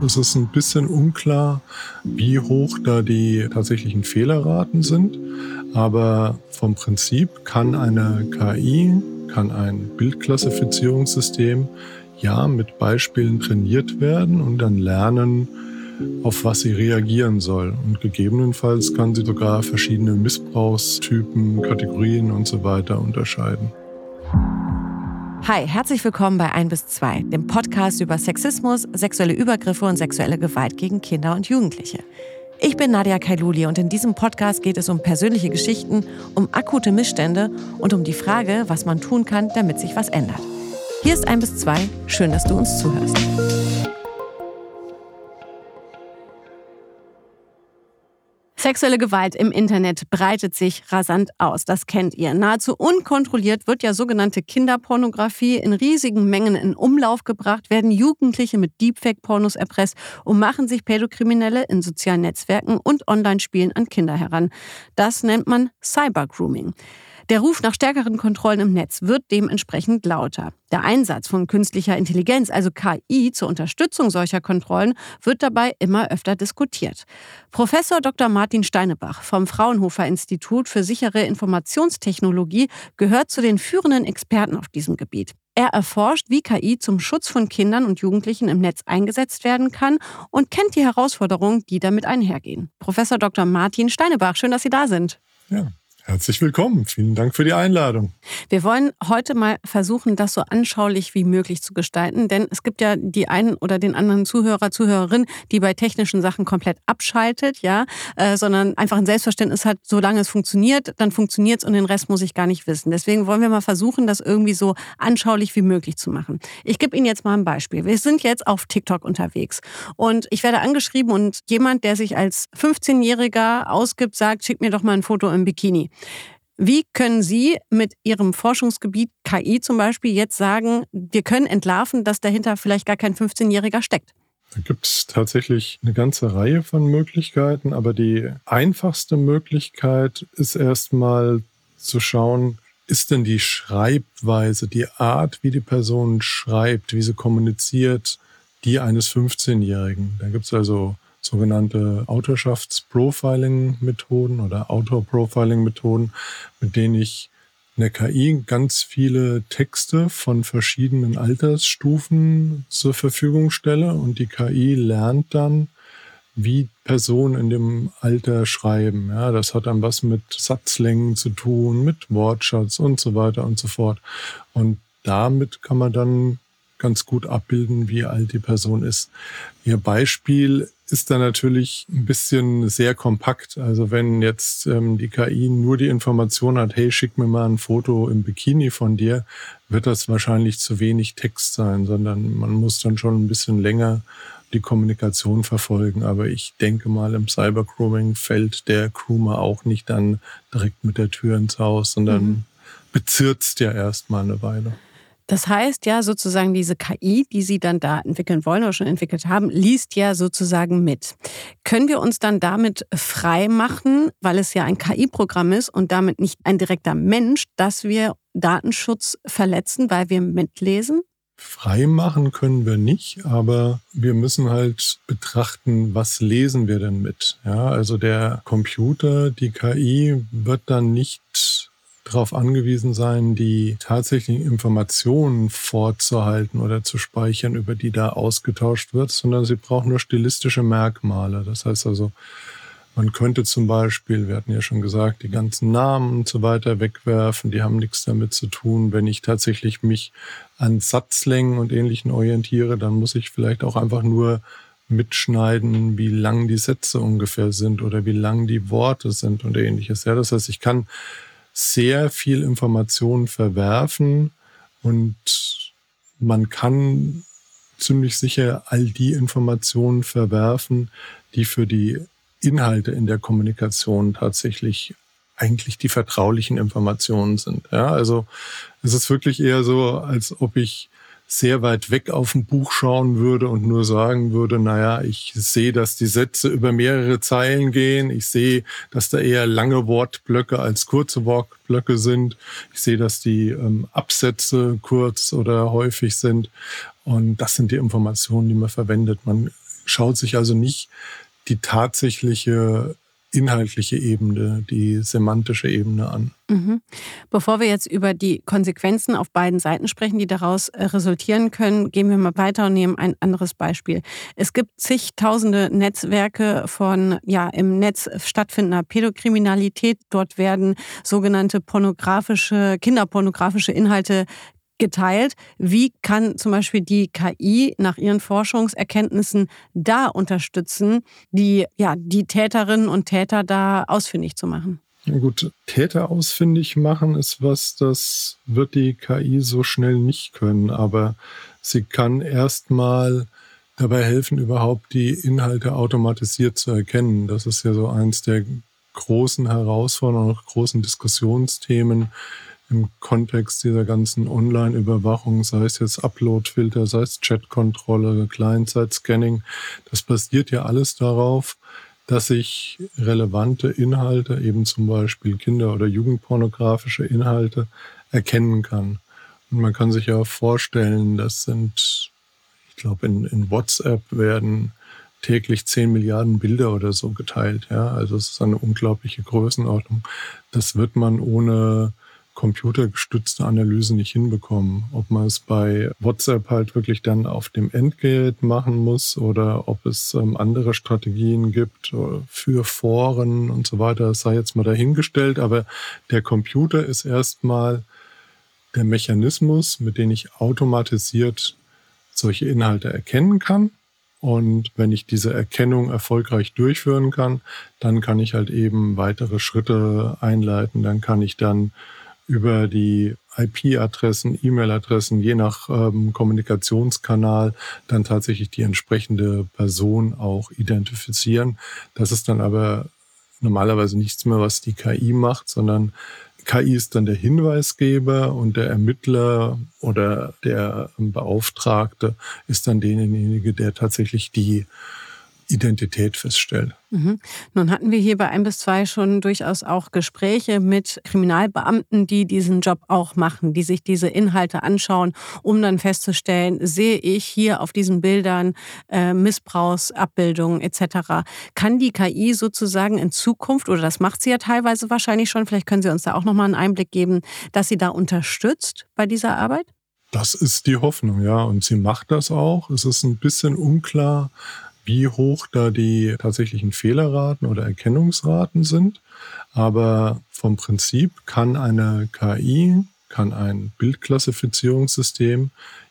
Es ist ein bisschen unklar, wie hoch da die tatsächlichen Fehlerraten sind. Aber vom Prinzip kann eine KI, kann ein Bildklassifizierungssystem ja mit Beispielen trainiert werden und dann lernen, auf was sie reagieren soll. Und gegebenenfalls kann sie sogar verschiedene Missbrauchstypen, Kategorien und so weiter unterscheiden. Hi, herzlich willkommen bei 1-2, dem Podcast über Sexismus, sexuelle Übergriffe und sexuelle Gewalt gegen Kinder und Jugendliche. Ich bin Nadia Kailuli und in diesem Podcast geht es um persönliche Geschichten, um akute Missstände und um die Frage, was man tun kann, damit sich was ändert. Hier ist 1-2, schön, dass du uns zuhörst. Sexuelle Gewalt im Internet breitet sich rasant aus, das kennt ihr. Nahezu unkontrolliert wird ja sogenannte Kinderpornografie in riesigen Mengen in Umlauf gebracht, werden Jugendliche mit Deepfake-Pornos erpresst und machen sich Pädokriminelle in sozialen Netzwerken und Online-Spielen an Kinder heran. Das nennt man Cybergrooming. Der Ruf nach stärkeren Kontrollen im Netz wird dementsprechend lauter. Der Einsatz von künstlicher Intelligenz, also KI, zur Unterstützung solcher Kontrollen, wird dabei immer öfter diskutiert. Professor Dr. Martin Steinebach vom Fraunhofer Institut für sichere Informationstechnologie gehört zu den führenden Experten auf diesem Gebiet. Er erforscht, wie KI zum Schutz von Kindern und Jugendlichen im Netz eingesetzt werden kann und kennt die Herausforderungen, die damit einhergehen. Professor Dr. Martin Steinebach, schön, dass Sie da sind. Ja. Herzlich willkommen. Vielen Dank für die Einladung. Wir wollen heute mal versuchen, das so anschaulich wie möglich zu gestalten, denn es gibt ja die einen oder den anderen Zuhörer, Zuhörerin, die bei technischen Sachen komplett abschaltet, sondern einfach ein Selbstverständnis hat, solange es funktioniert, dann funktioniert es und den Rest muss ich gar nicht wissen. Deswegen wollen wir mal versuchen, das irgendwie so anschaulich wie möglich zu machen. Ich gebe Ihnen jetzt mal ein Beispiel. Wir sind jetzt auf TikTok unterwegs und ich werde angeschrieben und jemand, der sich als 15-Jähriger ausgibt, sagt, schick mir doch mal ein Foto im Bikini. Wie können Sie mit Ihrem Forschungsgebiet KI zum Beispiel jetzt sagen, wir können entlarven, dass dahinter vielleicht gar kein 15-Jähriger steckt? Da gibt es tatsächlich eine ganze Reihe von Möglichkeiten, aber die einfachste Möglichkeit ist erstmal zu schauen, ist denn die Schreibweise, die Art, wie die Person schreibt, wie sie kommuniziert, die eines 15-Jährigen. Da gibt es also sogenannte Autorschaftsprofiling-Methoden oder Autor-Profiling-Methoden, mit denen ich einer KI ganz viele Texte von verschiedenen Altersstufen zur Verfügung stelle und die KI lernt dann, wie Personen in dem Alter schreiben. Ja, das hat dann was mit Satzlängen zu tun, mit Wortschatz und so weiter und so fort. Und damit kann man dann ganz gut abbilden, wie alt die Person ist. Ihr Beispiel ist dann natürlich ein bisschen sehr kompakt. Also wenn jetzt die KI nur die Information hat, hey, schick mir mal ein Foto im Bikini von dir, wird das wahrscheinlich zu wenig Text sein, sondern man muss dann schon ein bisschen länger die Kommunikation verfolgen. Aber ich denke mal, im Cybergrooming fällt der Groomer auch nicht dann direkt mit der Tür ins Haus, sondern bezirzt ja erstmal eine Weile. Das heißt ja sozusagen, diese KI, die Sie dann da entwickeln wollen oder schon entwickelt haben, liest ja sozusagen mit. Können wir uns dann damit frei machen, weil es ja ein KI-Programm ist und damit nicht ein direkter Mensch, dass wir Datenschutz verletzen, weil wir mitlesen? Frei machen können wir nicht, aber wir müssen halt betrachten, was lesen wir denn mit? Ja, also der Computer, die KI wird dann nicht darauf angewiesen sein, die tatsächlichen Informationen vorzuhalten oder zu speichern, über die da ausgetauscht wird, sondern sie braucht nur stilistische Merkmale. Das heißt also, man könnte zum Beispiel, wir hatten ja schon gesagt, die ganzen Namen und so weiter wegwerfen, die haben nichts damit zu tun. Wenn ich tatsächlich mich an Satzlängen und Ähnlichen orientiere, dann muss ich vielleicht auch einfach nur mitschneiden, wie lang die Sätze ungefähr sind oder wie lang die Worte sind und Ähnliches. Ja, das heißt, ich kann sehr viel Information verwerfen und man kann ziemlich sicher all die Informationen verwerfen, die für die Inhalte in der Kommunikation tatsächlich eigentlich die vertraulichen Informationen sind. Ja, also es ist wirklich eher so, als ob ich sehr weit weg auf ein Buch schauen würde und nur sagen würde, naja, ich sehe, dass die Sätze über mehrere Zeilen gehen. Ich sehe, dass da eher lange Wortblöcke als kurze Wortblöcke sind. Ich sehe, dass die Absätze kurz oder häufig sind. Und das sind die Informationen, die man verwendet. Man schaut sich also nicht die tatsächliche inhaltliche Ebene, die semantische Ebene an. Mhm. Bevor wir jetzt über die Konsequenzen auf beiden Seiten sprechen, die daraus resultieren können, gehen wir mal weiter und nehmen ein anderes Beispiel. Es gibt zigtausende Netzwerke von im Netz stattfindender Pädokriminalität. Dort werden sogenannte kinderpornografische Inhalte geteilt. Wie kann zum Beispiel die KI nach ihren Forschungserkenntnissen da unterstützen, die Täterinnen und Täter da ausfindig zu machen? Ja gut, Täter ausfindig machen ist was, das wird die KI so schnell nicht können, aber sie kann erstmal dabei helfen, überhaupt die Inhalte automatisiert zu erkennen. Das ist ja so eins der großen Herausforderungen, großen Diskussionsthemen im Kontext dieser ganzen Online-Überwachung, sei es jetzt Upload-Filter, sei es Chat-Kontrolle, Client-Side-Scanning. Das basiert ja alles darauf, dass ich relevante Inhalte, eben zum Beispiel Kinder- oder Jugendpornografische Inhalte, erkennen kann. Und man kann sich ja vorstellen, ich glaube, in WhatsApp werden täglich 10 Milliarden Bilder oder so geteilt. Ja? Also es ist eine unglaubliche Größenordnung. Das wird man ohne computergestützte Analyse nicht hinbekommen. Ob man es bei WhatsApp halt wirklich dann auf dem Endgerät machen muss oder ob es andere Strategien gibt für Foren und so weiter, das sei jetzt mal dahingestellt. Aber der Computer ist erstmal der Mechanismus, mit dem ich automatisiert solche Inhalte erkennen kann. Und wenn ich diese Erkennung erfolgreich durchführen kann, dann kann ich halt eben weitere Schritte einleiten. Dann kann ich dann über die IP-Adressen, E-Mail-Adressen, je nach Kommunikationskanal, dann tatsächlich die entsprechende Person auch identifizieren. Das ist dann aber normalerweise nichts mehr, was die KI macht, sondern KI ist dann der Hinweisgeber und der Ermittler oder der Beauftragte ist dann derjenige, der tatsächlich die Identität feststellt. Mhm. Nun hatten wir hier bei 1bis2 schon durchaus auch Gespräche mit Kriminalbeamten, die diesen Job auch machen, die sich diese Inhalte anschauen, um dann festzustellen, sehe ich hier auf diesen Bildern Missbrauchsabbildungen etc. Kann die KI sozusagen in Zukunft, oder das macht sie ja teilweise wahrscheinlich schon, vielleicht können Sie uns da auch nochmal einen Einblick geben, dass sie da unterstützt bei dieser Arbeit? Das ist die Hoffnung, ja. Und sie macht das auch. Es ist ein bisschen unklar, wie hoch da die tatsächlichen Fehlerraten oder Erkennungsraten sind. Aber vom Prinzip kann eine KI, kann ein Bildklassifizierungssystem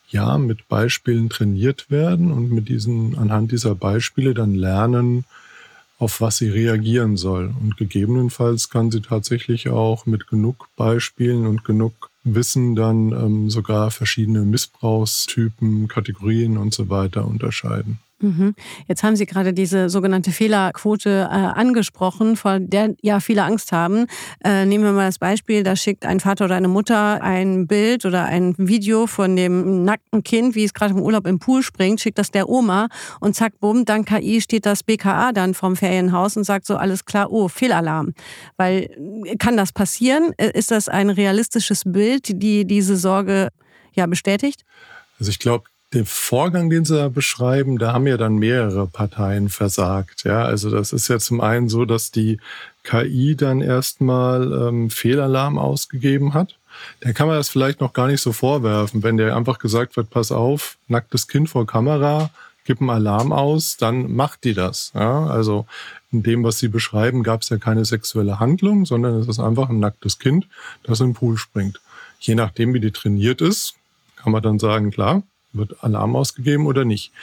mit Beispielen trainiert werden und anhand dieser Beispiele dann lernen, auf was sie reagieren soll. Und gegebenenfalls kann sie tatsächlich auch mit genug Beispielen und genug Wissen dann sogar verschiedene Missbrauchstypen, Kategorien und so weiter unterscheiden. Jetzt haben Sie gerade diese sogenannte Fehlerquote angesprochen, vor der ja viele Angst haben. Nehmen wir mal das Beispiel, da schickt ein Vater oder eine Mutter ein Bild oder ein Video von dem nackten Kind, wie es gerade im Urlaub im Pool springt, schickt das der Oma und zack, bumm, dank KI steht das BKA dann vom Ferienhaus und sagt so, alles klar, oh, Fehlalarm. Weil, kann das passieren? Ist das ein realistisches Bild, die diese Sorge bestätigt? Also ich glaube, den Vorgang, den Sie da beschreiben, da haben ja dann mehrere Parteien versagt. Ja, also das ist ja zum einen so, dass die KI dann erstmal Fehlalarm ausgegeben hat. Der kann man das vielleicht noch gar nicht so vorwerfen, wenn der einfach gesagt wird, pass auf, nacktes Kind vor Kamera, gib einen Alarm aus, dann macht die das. Ja, also in dem, was Sie beschreiben, gab es ja keine sexuelle Handlung, sondern es ist einfach ein nacktes Kind, das im Pool springt. Je nachdem, wie die trainiert ist, kann man dann sagen, klar, wird Alarm ausgegeben oder nicht.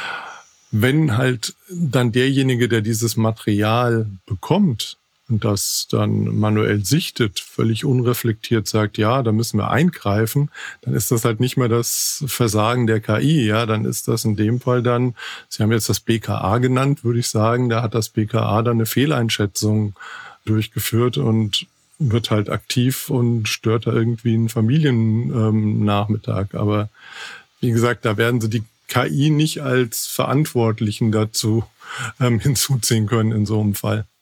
Wenn halt dann derjenige, der dieses Material bekommt und das dann manuell sichtet, völlig unreflektiert sagt, ja, da müssen wir eingreifen, dann ist das halt nicht mehr das Versagen der KI. Ja, dann ist das in dem Fall dann, Sie haben jetzt das BKA genannt, würde ich sagen, da hat das BKA dann eine Fehleinschätzung durchgeführt und wird halt aktiv und stört da irgendwie einen Familiennachmittag. Aber wie gesagt, da werden Sie die KI nicht als Verantwortlichen dazu hinzuziehen können in so einem Fall.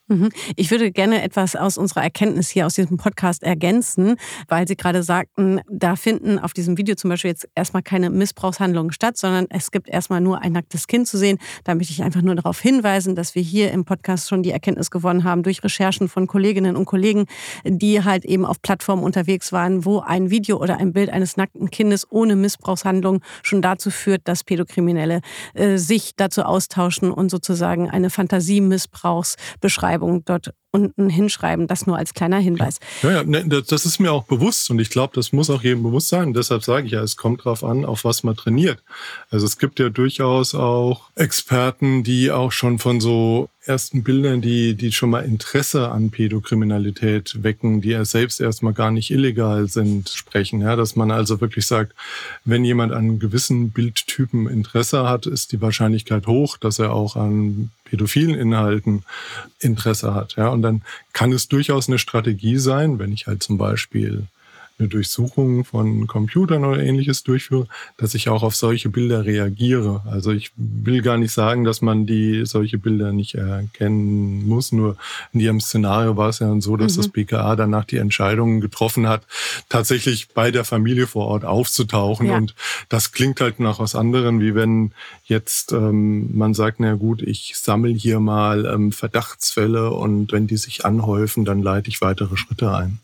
Ich würde gerne etwas aus unserer Erkenntnis hier aus diesem Podcast ergänzen, weil Sie gerade sagten, da finden auf diesem Video zum Beispiel jetzt erstmal keine Missbrauchshandlungen statt, sondern es gibt erstmal nur ein nacktes Kind zu sehen. Da möchte ich einfach nur darauf hinweisen, dass wir hier im Podcast schon die Erkenntnis gewonnen haben durch Recherchen von Kolleginnen und Kollegen, die halt eben auf Plattformen unterwegs waren, wo ein Video oder ein Bild eines nackten Kindes ohne Missbrauchshandlung schon dazu führt, dass Pädokriminelle sich dazu austauschen und sozusagen eine Fantasiemissbrauchsbeschreibung dort unten hinschreiben. Das nur als kleiner Hinweis. Ja, das ist mir auch bewusst und ich glaube, das muss auch jedem bewusst sein. Deshalb sage ich ja, es kommt drauf an, auf was man trainiert. Also es gibt ja durchaus auch Experten, die auch schon von so ersten Bildern, die schon mal Interesse an Pädokriminalität wecken, die ja selbst erstmal gar nicht illegal sind, sprechen. Ja, dass man also wirklich sagt, wenn jemand an gewissen Bildtypen Interesse hat, ist die Wahrscheinlichkeit hoch, dass er auch an pädophilen Inhalten Interesse hat. Ja, und dann kann es durchaus eine Strategie sein, wenn ich halt zum Beispiel eine Durchsuchung von Computern oder Ähnliches durchführe, dass ich auch auf solche Bilder reagiere. Also ich will gar nicht sagen, dass man solche Bilder nicht erkennen muss. Nur in ihrem Szenario war es ja so, dass das BKA danach die Entscheidung getroffen hat, tatsächlich bei der Familie vor Ort aufzutauchen. Ja. Und das klingt halt nach was anderem, wie wenn jetzt man sagt, na gut, ich sammle hier mal Verdachtsfälle und wenn die sich anhäufen, dann leite ich weitere Schritte ein.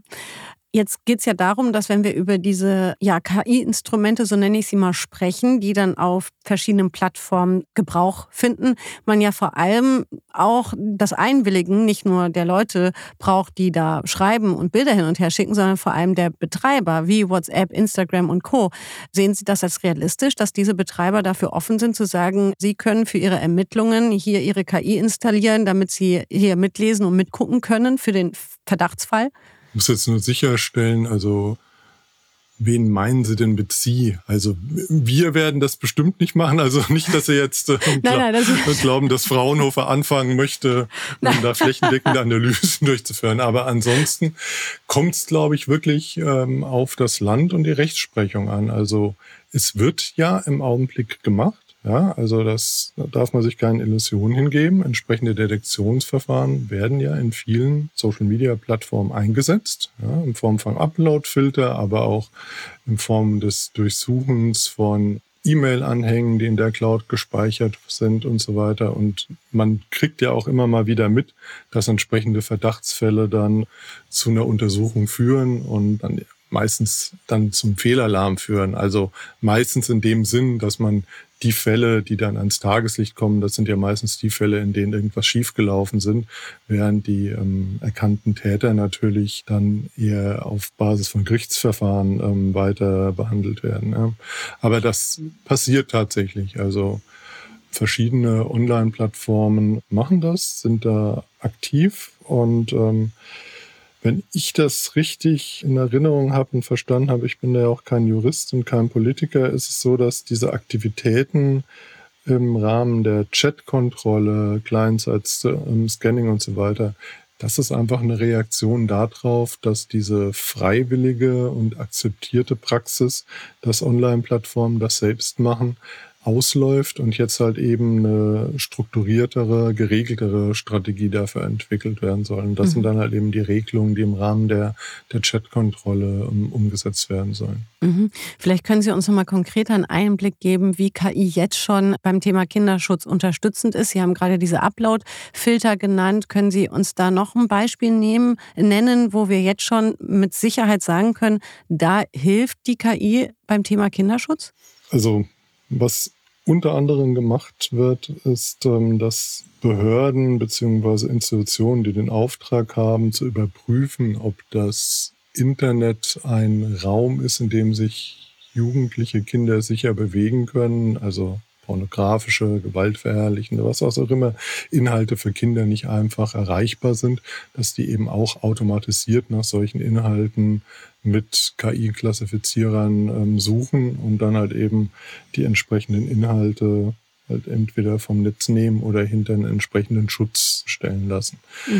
Jetzt geht es ja darum, dass wenn wir über diese KI-Instrumente, so nenne ich sie mal, sprechen, die dann auf verschiedenen Plattformen Gebrauch finden, man ja vor allem auch das Einwilligen nicht nur der Leute braucht, die da schreiben und Bilder hin und her schicken, sondern vor allem der Betreiber wie WhatsApp, Instagram und Co. Sehen Sie das als realistisch, dass diese Betreiber dafür offen sind zu sagen, sie können für ihre Ermittlungen hier ihre KI installieren, damit sie hier mitlesen und mitgucken können für den Verdachtsfall? Ich muss jetzt nur sicherstellen, also wen meinen Sie denn mit Sie? Also wir werden das bestimmt nicht machen. Also nicht, dass Sie jetzt glauben, dass Fraunhofer anfangen möchte, da flächendeckende Analysen durchzuführen. Aber ansonsten kommt es, glaube ich, wirklich auf das Land und die Rechtsprechung an. Also es wird ja im Augenblick gemacht. Ja, also da darf man sich keine Illusionen hingeben. Entsprechende Detektionsverfahren werden ja in vielen Social-Media-Plattformen eingesetzt, ja, in Form von Upload-Filter, aber auch in Form des Durchsuchens von E-Mail-Anhängen, die in der Cloud gespeichert sind und so weiter. Und man kriegt ja auch immer mal wieder mit, dass entsprechende Verdachtsfälle dann zu einer Untersuchung führen und dann meistens dann zum Fehlalarm führen. Also meistens in dem Sinn, dass man die Fälle, die dann ans Tageslicht kommen, das sind ja meistens die Fälle, in denen irgendwas schiefgelaufen sind, während die erkannten Täter natürlich dann eher auf Basis von Gerichtsverfahren weiter behandelt werden. Ja. Aber das passiert tatsächlich. Also verschiedene Online-Plattformen machen das, sind da aktiv und wenn ich das richtig in Erinnerung habe und verstanden habe, ich bin ja auch kein Jurist und kein Politiker, ist es so, dass diese Aktivitäten im Rahmen der Chatkontrolle, Client-Side-Scanning und so weiter, das ist einfach eine Reaktion darauf, dass diese freiwillige und akzeptierte Praxis, dass Online-Plattformen das selbst machen, ausläuft und jetzt halt eben eine strukturiertere, geregeltere Strategie dafür entwickelt werden soll. Und das sind dann halt eben die Regelungen, die im Rahmen der Chatkontrolle umgesetzt werden sollen. Vielleicht können Sie uns noch mal konkreter einen Einblick geben, wie KI jetzt schon beim Thema Kinderschutz unterstützend ist. Sie haben gerade diese Upload-Filter genannt. Können Sie uns da noch ein Beispiel nennen, wo wir jetzt schon mit Sicherheit sagen können, da hilft die KI beim Thema Kinderschutz? Also was unter anderem gemacht wird, ist, dass Behörden bzw. Institutionen, die den Auftrag haben, zu überprüfen, ob das Internet ein Raum ist, in dem sich jugendliche Kinder sicher bewegen können, also pornografische, gewaltverherrlichende, was auch immer, Inhalte für Kinder nicht einfach erreichbar sind, dass die eben auch automatisiert nach solchen Inhalten mit KI-Klassifizierern suchen und dann halt eben die entsprechenden Inhalte halt entweder vom Netz nehmen oder hinter einen entsprechenden Schutz stellen lassen.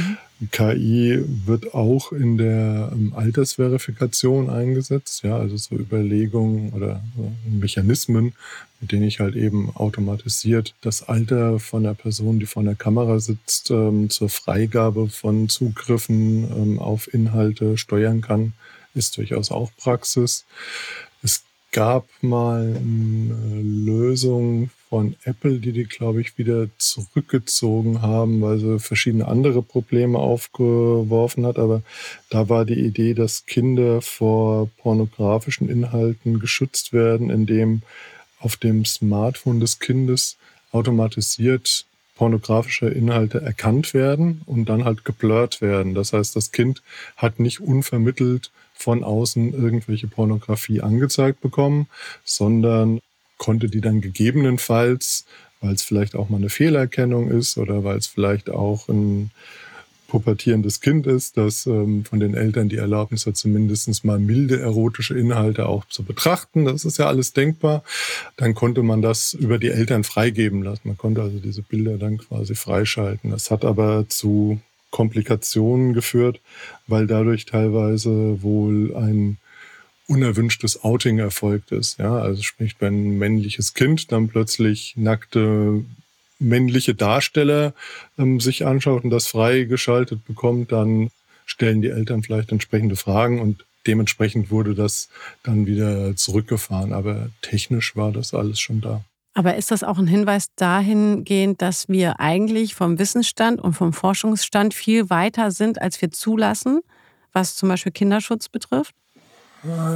KI wird auch in der Altersverifikation eingesetzt, ja, also so Überlegungen oder Mechanismen, mit denen ich halt eben automatisiert das Alter von der Person, die vor der Kamera sitzt, zur Freigabe von Zugriffen auf Inhalte steuern kann, ist durchaus auch Praxis. Es gab mal eine Lösung von Apple, die glaube ich, wieder zurückgezogen haben, weil sie verschiedene andere Probleme aufgeworfen hat. Aber da war die Idee, dass Kinder vor pornografischen Inhalten geschützt werden, indem auf dem Smartphone des Kindes automatisiert pornografische Inhalte erkannt werden und dann halt geblurrt werden. Das heißt, das Kind hat nicht unvermittelt von außen irgendwelche Pornografie angezeigt bekommen, sondern konnte die dann gegebenenfalls, weil es vielleicht auch mal eine Fehlerkennung ist oder weil es vielleicht auch ein pubertierendes Kind ist, das von den Eltern die Erlaubnis hat, zumindest mal milde erotische Inhalte auch zu betrachten. Das ist ja alles denkbar. Dann konnte man das über die Eltern freigeben lassen. Man konnte also diese Bilder dann quasi freischalten. Das hat aber zu Komplikationen geführt, weil dadurch teilweise wohl ein unerwünschtes Outing erfolgt ist. Ja, also sprich, wenn ein männliches Kind dann plötzlich nackte männliche Darsteller sich anschaut und das freigeschaltet bekommt, dann stellen die Eltern vielleicht entsprechende Fragen und dementsprechend wurde das dann wieder zurückgefahren. Aber technisch war das alles schon da. Aber ist das auch ein Hinweis dahingehend, dass wir eigentlich vom Wissensstand und vom Forschungsstand viel weiter sind, als wir zulassen, was zum Beispiel Kinderschutz betrifft? Ja,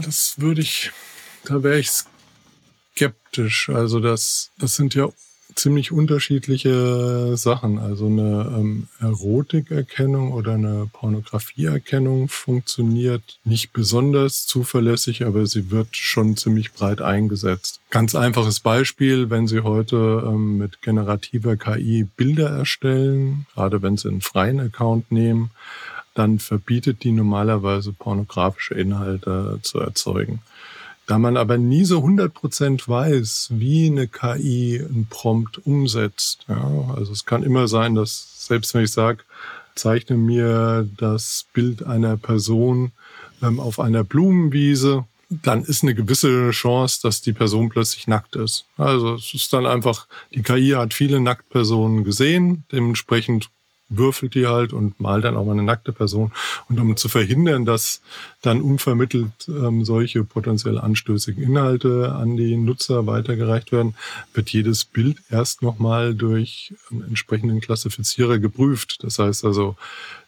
da wäre ich skeptisch. Also das sind ja ziemlich unterschiedliche Sachen. Also eine Erotikerkennung oder eine Pornografieerkennung funktioniert nicht besonders zuverlässig, aber sie wird schon ziemlich breit eingesetzt. Ganz einfaches Beispiel, wenn Sie heute mit generativer KI Bilder erstellen, gerade wenn Sie einen freien Account nehmen, dann verbietet die normalerweise pornografische Inhalte zu erzeugen. Da man aber nie so 100% weiß, wie eine KI einen Prompt umsetzt. Ja, also es kann immer sein, dass selbst wenn ich sage, zeichne mir das Bild einer Person auf einer Blumenwiese, dann ist eine gewisse Chance, dass die Person plötzlich nackt ist. Also es ist dann einfach, die KI hat viele Nacktpersonen gesehen, dementsprechend würfelt die halt und malt dann auch mal eine nackte Person. Und um zu verhindern, dass dann unvermittelt solche potenziell anstößigen Inhalte an die Nutzer weitergereicht werden, wird jedes Bild erst nochmal durch einen entsprechenden Klassifizierer geprüft. Das heißt also,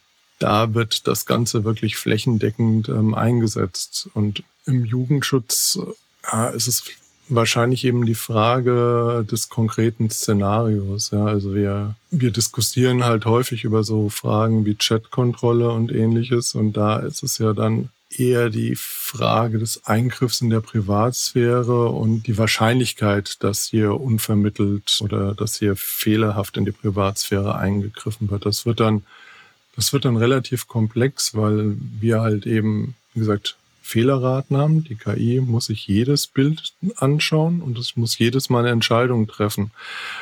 da wird das Ganze wirklich flächendeckend eingesetzt. Und im Jugendschutz ist es wahrscheinlich eben die Frage des konkreten Szenarios. Ja, also wir diskutieren halt häufig über so Fragen wie Chatkontrolle und Ähnliches. Und da ist es ja dann eher die Frage des Eingriffs in der Privatsphäre und die Wahrscheinlichkeit, dass hier unvermittelt oder dass hier fehlerhaft in die Privatsphäre eingegriffen wird. Das wird dann relativ komplex, weil wir halt eben, wie gesagt, Fehlerraten haben. Die KI muss sich jedes Bild anschauen und es muss jedes Mal eine Entscheidung treffen.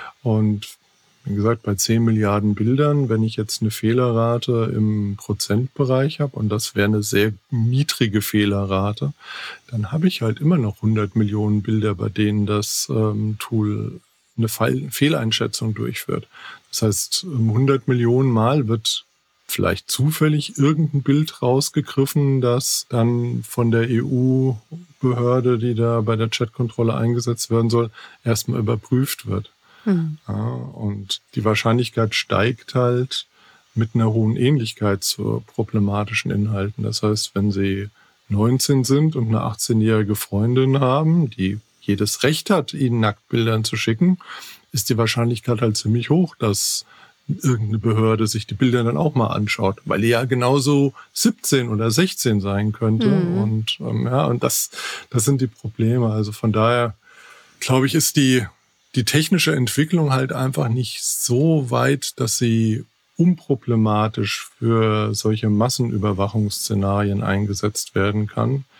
Und wie gesagt, bei 10 Milliarden Bildern, wenn ich jetzt eine Fehlerrate im Prozentbereich habe, und das wäre eine sehr niedrige Fehlerrate, dann habe ich halt immer noch 100 Millionen Bilder, bei denen das Tool eine Fehleinschätzung durchführt. Das heißt, 100 Millionen Mal wird vielleicht zufällig irgendein Bild rausgegriffen, das dann von der EU-Behörde, die da bei der Chatkontrolle eingesetzt werden soll, erstmal überprüft wird. Ja, und die Wahrscheinlichkeit steigt halt mit einer hohen Ähnlichkeit zu problematischen Inhalten. Das heißt, wenn Sie 19 sind und eine 18-jährige Freundin haben, die jedes Recht hat, Ihnen Nacktbildern zu schicken, ist die Wahrscheinlichkeit halt ziemlich hoch, dass irgendeine Behörde sich die Bilder dann auch mal anschaut, weil die ja genauso 17 oder 16 sein könnte. Und und das sind die Probleme. Also von daher, glaube ich, ist die technische Entwicklung halt einfach nicht so weit, dass sie unproblematisch für solche Massenüberwachungsszenarien eingesetzt werden kann. Die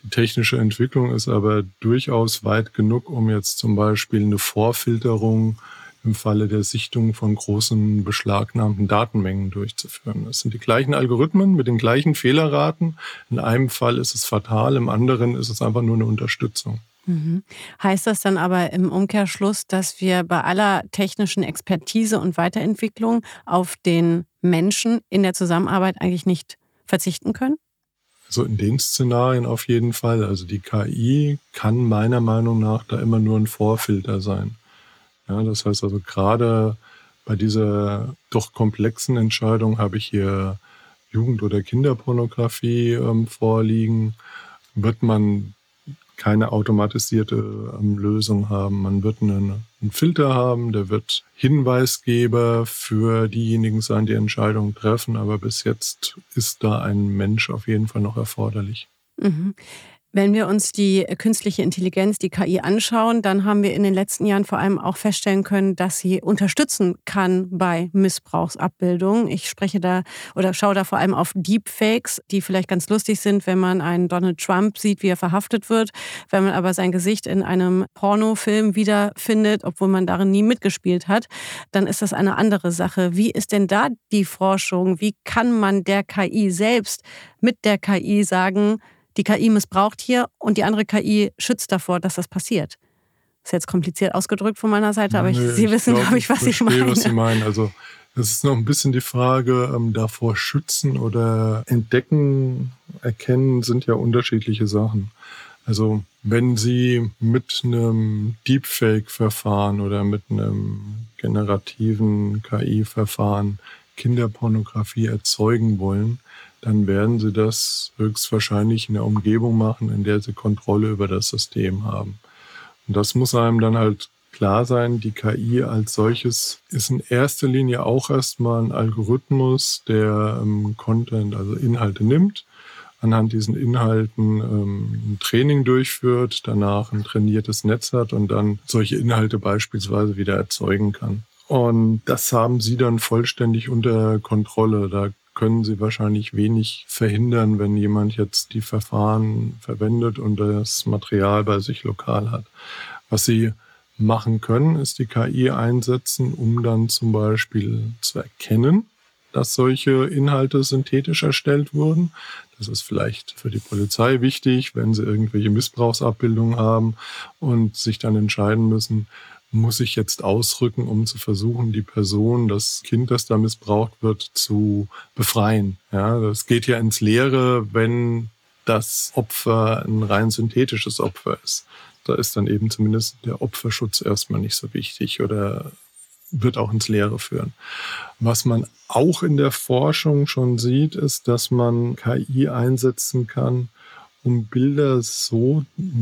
Die technische Entwicklung ist aber durchaus weit genug, um jetzt zum Beispiel eine Vorfilterung im Falle der Sichtung von großen beschlagnahmten Datenmengen durchzuführen. Das sind die gleichen Algorithmen mit den gleichen Fehlerraten. In einem Fall ist es fatal, im anderen ist es einfach nur eine Unterstützung. Mhm. Heißt das dann aber im Umkehrschluss, dass wir bei aller technischen Expertise und Weiterentwicklung auf den Menschen in der Zusammenarbeit eigentlich nicht verzichten können? Also in den Szenarien auf jeden Fall. Also die KI kann meiner Meinung nach da immer nur ein Vorfilter sein. Ja, das heißt also gerade bei dieser doch komplexen Entscheidung, habe ich hier Jugend- oder Kinderpornografie vorliegen, wird man keine automatisierte Lösung haben. Man wird einen Filter haben, der wird Hinweisgeber für diejenigen sein, die Entscheidungen treffen. Aber bis jetzt ist da ein Mensch auf jeden Fall noch erforderlich. Mhm. Wenn wir uns die künstliche Intelligenz, die KI anschauen, dann haben wir in den letzten Jahren vor allem auch feststellen können, dass sie unterstützen kann bei Missbrauchsabbildungen. Ich spreche da oder schaue da vor allem auf Deepfakes, die vielleicht ganz lustig sind, wenn man einen Donald Trump sieht, wie er verhaftet wird. Wenn man aber sein Gesicht in einem Pornofilm wiederfindet, obwohl man darin nie mitgespielt hat, dann ist das eine andere Sache. Wie ist denn da die Forschung? Wie kann man der KI selbst mit der KI sagen, die KI missbraucht hier und die andere KI schützt davor, dass das passiert? Das ist jetzt kompliziert ausgedrückt von meiner Seite, aber Sie wissen, glaube ich, was ich meine. Was Sie meinen. Also das ist noch ein bisschen die Frage, davor schützen oder entdecken, erkennen sind ja unterschiedliche Sachen. Also wenn Sie mit einem Deepfake-Verfahren oder mit einem generativen KI-Verfahren Kinderpornografie erzeugen wollen, dann werden Sie das höchstwahrscheinlich in der Umgebung machen, in der Sie Kontrolle über das System haben. Und das muss einem dann halt klar sein, die KI als solches ist in erster Linie auch erstmal ein Algorithmus, der Content, also Inhalte nimmt, anhand diesen Inhalten ein Training durchführt, danach ein trainiertes Netz hat und dann solche Inhalte beispielsweise wieder erzeugen kann. Und das haben Sie dann vollständig unter Kontrolle. Da können Sie wahrscheinlich wenig verhindern, wenn jemand jetzt die Verfahren verwendet und das Material bei sich lokal hat. Was Sie machen können, ist die KI einsetzen, um dann zum Beispiel zu erkennen, dass solche Inhalte synthetisch erstellt wurden. Das ist vielleicht für die Polizei wichtig, wenn sie irgendwelche Missbrauchsabbildungen haben und sich dann entscheiden müssen, muss ich jetzt ausrücken, um zu versuchen, die Person, das Kind, das da missbraucht wird, zu befreien. Ja, das geht ja ins Leere, wenn das Opfer ein rein synthetisches Opfer ist. Da ist dann eben zumindest der Opferschutz erstmal nicht so wichtig oder wird auch ins Leere führen. Was man auch in der Forschung schon sieht, ist, dass man KI einsetzen kann, um Bilder so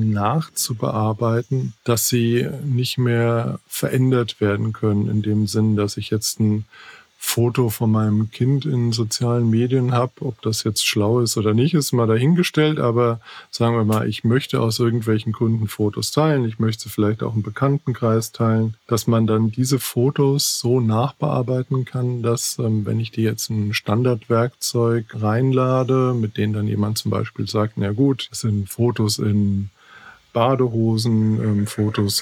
nachzubearbeiten, dass sie nicht mehr verändert werden können, in dem Sinn, dass ich jetzt ein Foto von meinem Kind in sozialen Medien habe. Ob das jetzt schlau ist oder nicht, ist mal dahingestellt. Aber sagen wir mal, ich möchte aus irgendwelchen Gründen Fotos teilen. Ich möchte vielleicht auch im Bekanntenkreis teilen, dass man dann diese Fotos so nachbearbeiten kann, dass, wenn ich die jetzt in ein Standardwerkzeug reinlade, mit denen dann jemand zum Beispiel sagt, na gut, das sind Fotos in Badehosen, Fotos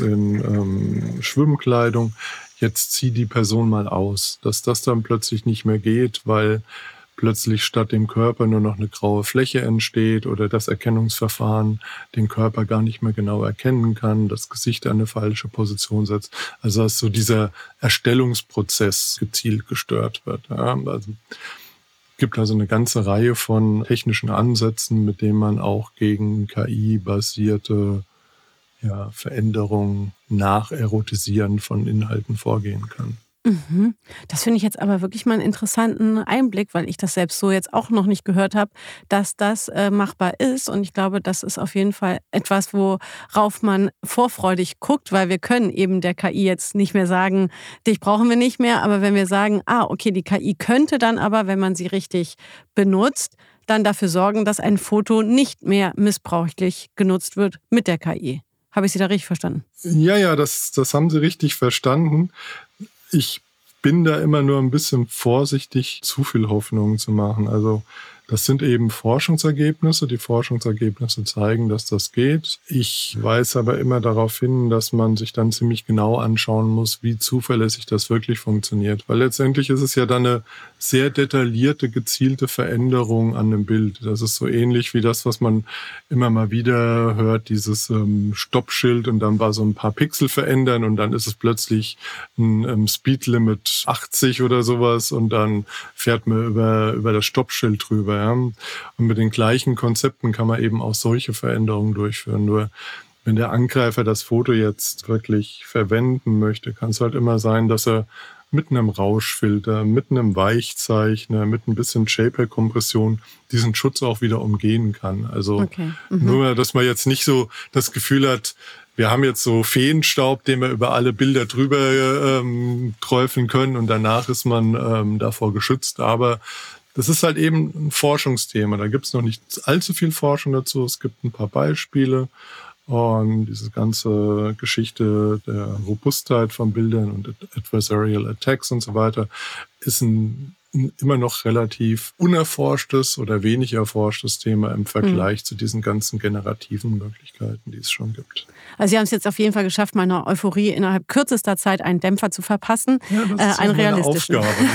in Schwimmkleidung, jetzt zieh die Person mal aus, dass das dann plötzlich nicht mehr geht, weil plötzlich statt dem Körper nur noch eine graue Fläche entsteht oder das Erkennungsverfahren den Körper gar nicht mehr genau erkennen kann, das Gesicht an eine falsche Position setzt. Also dass so dieser Erstellungsprozess gezielt gestört wird. Ja, also gibt also eine ganze Reihe von technischen Ansätzen, mit denen man auch gegen KI-basierte Veränderungen nach Erotisieren von Inhalten vorgehen kann. Mhm. Das finde ich jetzt aber wirklich mal einen interessanten Einblick, weil ich das selbst so jetzt auch noch nicht gehört habe, dass das machbar ist. Und ich glaube, das ist auf jeden Fall etwas, worauf man vorfreudig guckt, weil wir können eben der KI jetzt nicht mehr sagen, dich brauchen wir nicht mehr. Aber wenn wir sagen, okay, die KI könnte dann aber, wenn man sie richtig benutzt, dann dafür sorgen, dass ein Foto nicht mehr missbräuchlich genutzt wird mit der KI. Habe ich Sie da richtig verstanden? Ja, das haben Sie richtig verstanden. Ich bin da immer nur ein bisschen vorsichtig, zu viel Hoffnung zu machen. Also Das sind eben Forschungsergebnisse. Die Forschungsergebnisse zeigen, dass das geht. Ich weise aber immer darauf hin, dass man sich dann ziemlich genau anschauen muss, wie zuverlässig das wirklich funktioniert. Weil letztendlich ist es ja dann eine sehr detaillierte, gezielte Veränderung an einem Bild. Das ist so ähnlich wie das, was man immer mal wieder hört, dieses Stoppschild und dann war so ein paar Pixel verändern und dann ist es plötzlich ein Speedlimit 80 oder sowas und dann fährt man über das Stoppschild drüber. Ja. Und mit den gleichen Konzepten kann man eben auch solche Veränderungen durchführen. Nur wenn der Angreifer das Foto jetzt wirklich verwenden möchte, kann es halt immer sein, dass er mit einem Rauschfilter, mit einem Weichzeichner, mit ein bisschen JPEG-Kompression diesen Schutz auch wieder umgehen kann. Also nur, dass man jetzt nicht so das Gefühl hat, wir haben jetzt so Feenstaub, den wir über alle Bilder drüber träufeln können und danach ist man davor geschützt. Aber das ist halt eben ein Forschungsthema. Da gibt es noch nicht allzu viel Forschung dazu. Es gibt ein paar Beispiele. Und diese ganze Geschichte der Robustheit von Bildern und Adversarial Attacks und so weiter ist ein immer noch relativ unerforschtes oder wenig erforschtes Thema im Vergleich zu diesen ganzen generativen Möglichkeiten, die es schon gibt. Also Sie haben es jetzt auf jeden Fall geschafft, meiner Euphorie innerhalb kürzester Zeit einen Dämpfer zu verpassen. Ja, das ist eine realistischen Aufgabe.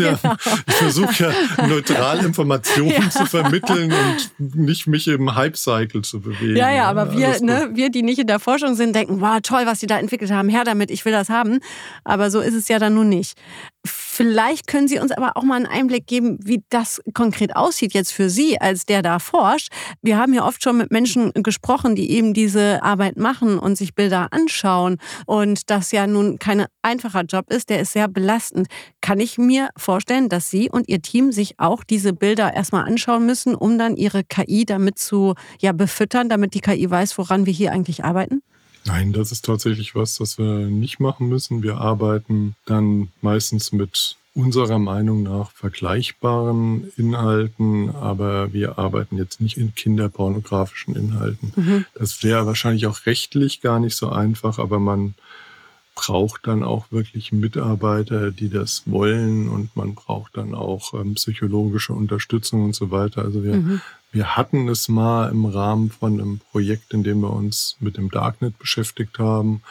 Ich versuche ja neutral Informationen zu vermitteln und nicht mich im Hype-Cycle zu bewegen. Ja, aber wir, die nicht in der Forschung sind, denken, wow, toll, was Sie da entwickelt haben, her damit, ich will das haben. Aber so ist es ja dann nun nicht. Vielleicht können Sie uns aber auch mal einen Einblick geben, wie das konkret aussieht jetzt für Sie, als der da forscht. Wir haben ja oft schon mit Menschen gesprochen, die eben diese Arbeit machen und sich Bilder anschauen. Und das ja nun kein einfacher Job ist, der ist sehr belastend. Kann ich mir vorstellen, dass Sie und Ihr Team sich auch diese Bilder erstmal anschauen müssen, um dann Ihre KI damit zu befüttern, damit die KI weiß, woran wir hier eigentlich arbeiten? Nein, das ist tatsächlich was wir nicht machen müssen. Wir arbeiten dann meistens mit unserer Meinung nach vergleichbaren Inhalten, aber wir arbeiten jetzt nicht in kinderpornografischen Inhalten. Das wäre wahrscheinlich auch rechtlich gar nicht so einfach, aber man braucht dann auch wirklich Mitarbeiter, die das wollen und man braucht dann auch psychologische Unterstützung und so weiter. Also wir hatten es mal im Rahmen von einem Projekt, in dem wir uns mit dem Darknet beschäftigt haben.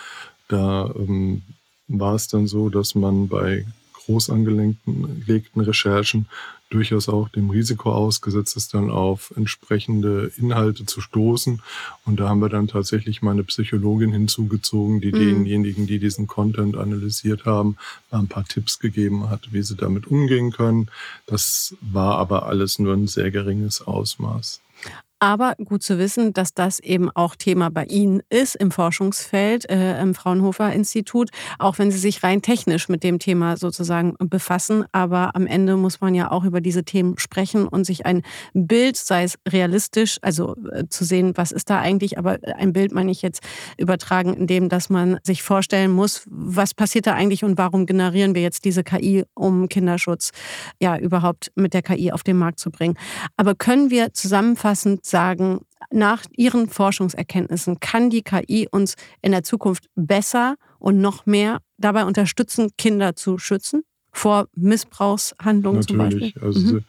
Da war es dann so, dass man bei groß angelegten Recherchen durchaus auch dem Risiko ausgesetzt ist, dann auf entsprechende Inhalte zu stoßen. Und da haben wir dann tatsächlich mal eine Psychologin hinzugezogen, die denjenigen, die diesen Content analysiert haben, mal ein paar Tipps gegeben hat, wie sie damit umgehen können. Das war aber alles nur ein sehr geringes Ausmaß. Aber gut zu wissen, dass das eben auch Thema bei Ihnen ist im Forschungsfeld, im Fraunhofer-Institut, auch wenn Sie sich rein technisch mit dem Thema sozusagen befassen. Aber am Ende muss man ja auch über diese Themen sprechen und sich ein Bild, sei es realistisch, also zu sehen, was ist da eigentlich, aber ein Bild meine ich jetzt übertragen, in dem, dass man sich vorstellen muss, was passiert da eigentlich und warum generieren wir jetzt diese KI, um Kinderschutz überhaupt mit der KI auf den Markt zu bringen. Aber können wir zusammenfassend sagen, nach Ihren Forschungserkenntnissen kann die KI uns in der Zukunft besser und noch mehr dabei unterstützen, Kinder zu schützen vor Missbrauchshandlungen zum Beispiel? Natürlich. Also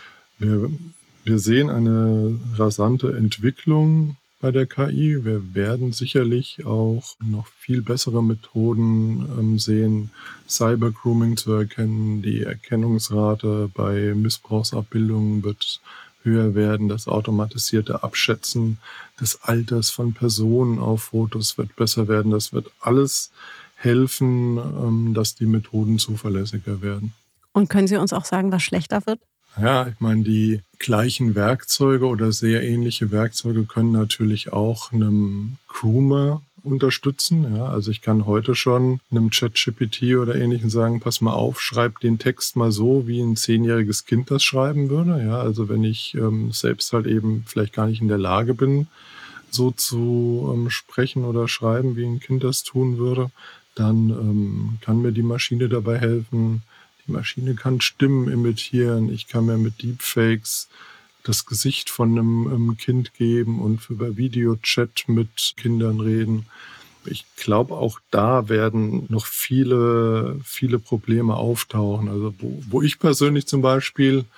wir sehen eine rasante Entwicklung bei der KI. Wir werden sicherlich auch noch viel bessere Methoden sehen, Cybergrooming zu erkennen. Die Erkennungsrate bei Missbrauchsabbildungen wird höher werden. Das automatisierte Abschätzen des Alters von Personen auf Fotos wird besser werden. Das wird alles helfen, dass die Methoden zuverlässiger werden. Und können Sie uns auch sagen, was schlechter wird? Ja, ich meine, die gleichen Werkzeuge oder sehr ähnliche Werkzeuge können natürlich auch einem Groomer unterstützen. Ja, also ich kann heute schon einem ChatGPT oder Ähnlichem sagen, pass mal auf, schreib den Text mal so, wie ein 10-jähriges Kind das schreiben würde. Ja, also wenn ich selbst halt eben vielleicht gar nicht in der Lage bin, so zu sprechen oder schreiben, wie ein Kind das tun würde, dann kann mir die Maschine dabei helfen. Die Maschine kann Stimmen imitieren. Ich kann mir mit Deepfakes das Gesicht von einem Kind geben und über Videochat mit Kindern reden. Ich glaube, auch da werden noch viele Probleme auftauchen. Also wo ich persönlich zum Beispiel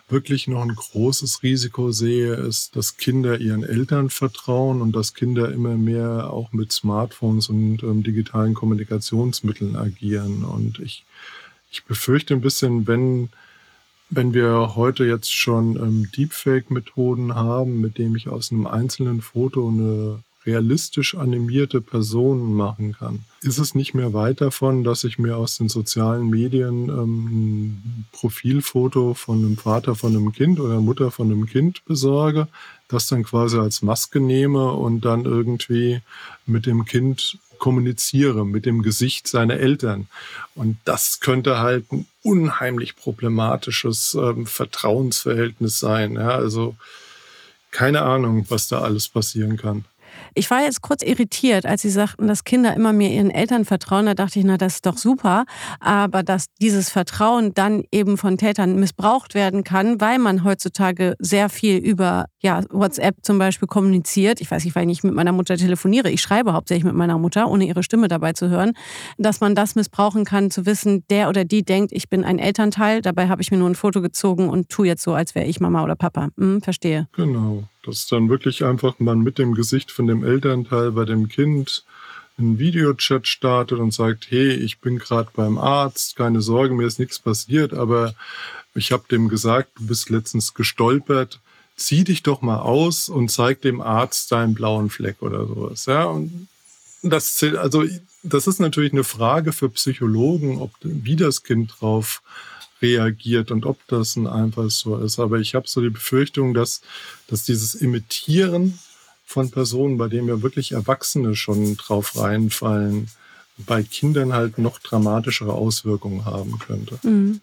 wirklich noch ein großes Risiko sehe, ist, dass Kinder ihren Eltern vertrauen und dass Kinder immer mehr auch mit Smartphones und digitalen Kommunikationsmitteln agieren. Und ich befürchte ein bisschen, wenn wir heute jetzt schon Deepfake-Methoden haben, mit dem ich aus einem einzelnen Foto eine realistisch animierte Person machen kann, ist es nicht mehr weit davon, dass ich mir aus den sozialen Medien ein Profilfoto von einem Vater von einem Kind oder Mutter von einem Kind besorge, das dann quasi als Maske nehme und dann irgendwie mit dem Kind kommuniziere, mit dem Gesicht seiner Eltern. Und das könnte halt ein unheimlich problematisches Vertrauensverhältnis sein. Ja, also keine Ahnung, was da alles passieren kann. Ich war jetzt kurz irritiert, als Sie sagten, dass Kinder immer mehr ihren Eltern vertrauen. Da dachte ich, na, das ist doch super. Aber dass dieses Vertrauen dann eben von Tätern missbraucht werden kann, weil man heutzutage sehr viel über WhatsApp zum Beispiel kommuniziert. Ich weiß nicht, weil ich nicht mit meiner Mutter telefoniere. Ich schreibe hauptsächlich mit meiner Mutter, ohne ihre Stimme dabei zu hören. Dass man das missbrauchen kann, zu wissen, der oder die denkt, ich bin ein Elternteil. Dabei habe ich mir nur ein Foto gezogen und tue jetzt so, als wäre ich Mama oder Papa. Verstehe. Genau. Dass dann wirklich einfach man mit dem Gesicht von dem Elternteil bei dem Kind einen Videochat startet und sagt, hey, ich bin gerade beim Arzt, keine Sorge, mir ist nichts passiert, aber ich habe dem gesagt, du bist letztens gestolpert, zieh dich doch mal aus und zeig dem Arzt deinen blauen Fleck oder sowas. Ja, und das ist natürlich eine Frage für Psychologen, wie das Kind drauf reagiert und ob das ein Einfall so ist. Aber ich habe so die Befürchtung, dass dieses Imitieren von Personen, bei denen ja wirklich Erwachsene schon drauf reinfallen, bei Kindern halt noch dramatischere Auswirkungen haben könnte. Mhm.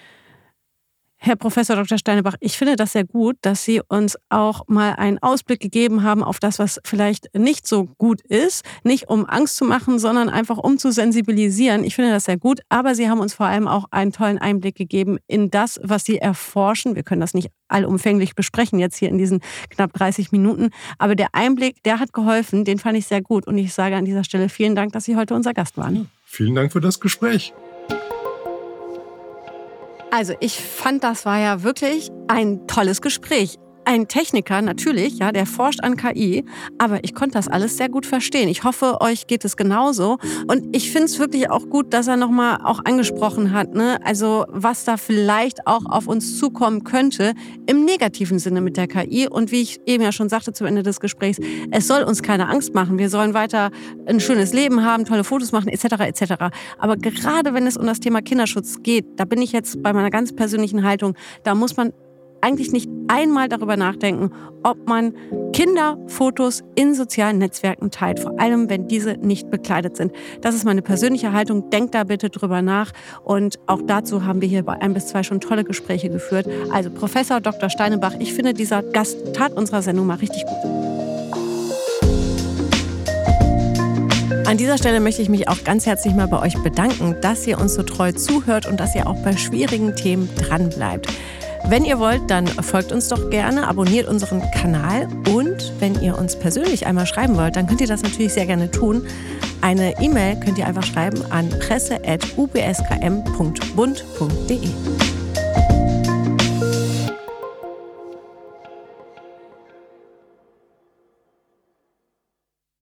Herr Professor Dr. Steinebach, ich finde das sehr gut, dass Sie uns auch mal einen Ausblick gegeben haben auf das, was vielleicht nicht so gut ist. Nicht um Angst zu machen, sondern einfach um zu sensibilisieren. Ich finde das sehr gut. Aber Sie haben uns vor allem auch einen tollen Einblick gegeben in das, was Sie erforschen. Wir können das nicht allumfänglich besprechen jetzt hier in diesen knapp 30 Minuten. Aber der Einblick, der hat geholfen. Den fand ich sehr gut. Und ich sage an dieser Stelle vielen Dank, dass Sie heute unser Gast waren. Ja, vielen Dank für das Gespräch. Also ich fand, das war ja wirklich ein tolles Gespräch. Ein Techniker natürlich, ja, der forscht an KI, aber ich konnte das alles sehr gut verstehen. Ich hoffe, euch geht es genauso. Und ich finde es wirklich auch gut, dass er nochmal auch angesprochen hat, ne? Also was da vielleicht auch auf uns zukommen könnte, im negativen Sinne mit der KI. Und wie ich eben ja schon sagte zu Ende des Gesprächs, es soll uns keine Angst machen. Wir sollen weiter ein schönes Leben haben, tolle Fotos machen, etc., etc. Aber gerade wenn es um das Thema Kinderschutz geht, da bin ich jetzt bei meiner ganz persönlichen Haltung, da muss man eigentlich nicht einmal darüber nachdenken, ob man Kinderfotos in sozialen Netzwerken teilt, vor allem wenn diese nicht bekleidet sind. Das ist meine persönliche Haltung. Denkt da bitte drüber nach. Und auch dazu haben wir hier bei 1 bis 2 schon tolle Gespräche geführt. Also Professor Dr. Steinebach, ich finde, dieser Gast tat unserer Sendung mal richtig gut. An dieser Stelle möchte ich mich auch ganz herzlich mal bei euch bedanken, dass ihr uns so treu zuhört und dass ihr auch bei schwierigen Themen dranbleibt. Wenn ihr wollt, dann folgt uns doch gerne, abonniert unseren Kanal und wenn ihr uns persönlich einmal schreiben wollt, dann könnt ihr das natürlich sehr gerne tun. Eine E-Mail könnt ihr einfach schreiben an presse@ubskm.bund.de.